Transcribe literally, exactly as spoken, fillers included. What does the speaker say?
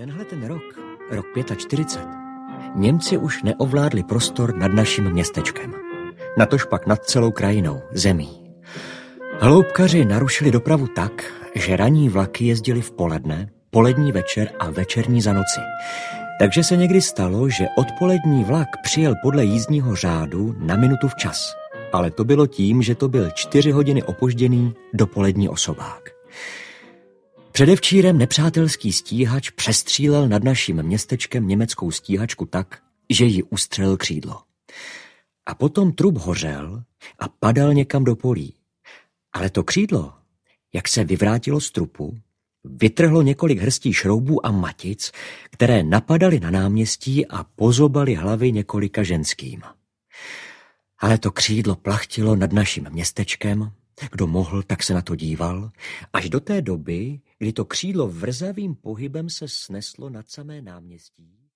tenhle ten rok, rok čtyřicet pět, Němci už neovládli prostor nad naším městečkem. Natož pak nad celou krajinou, zemí. Hloubkaři narušili dopravu tak, že ranní vlaky jezdily v poledne, polední večer a večerní za noci. Takže se někdy stalo, že odpolední vlak přijel podle jízdního řádu na minutu včas. Ale to bylo tím, že to byl čtyři hodiny opožděný dopolední osobák. Předevčírem nepřátelský stíhač přestřílel nad naším městečkem německou stíhačku tak, že ji ustřelil křídlo. A potom trup hořel a padal někam do polí. Ale to křídlo, jak se vyvrátilo z trupu, vytrhlo několik hrstí šroubů a matic, které napadaly na náměstí a pozobaly hlavy několika ženským. Ale to křídlo plachtilo nad naším městečkem, kdo mohl, tak se na to díval, až do té doby, kdy to křídlo vrzavým pohybem se sneslo nad samé náměstí.